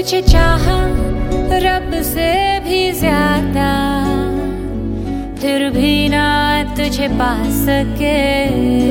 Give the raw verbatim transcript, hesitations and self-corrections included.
तुझे चाहा रब से भी ज्यादा, फिर भी ना तुझे पा सके।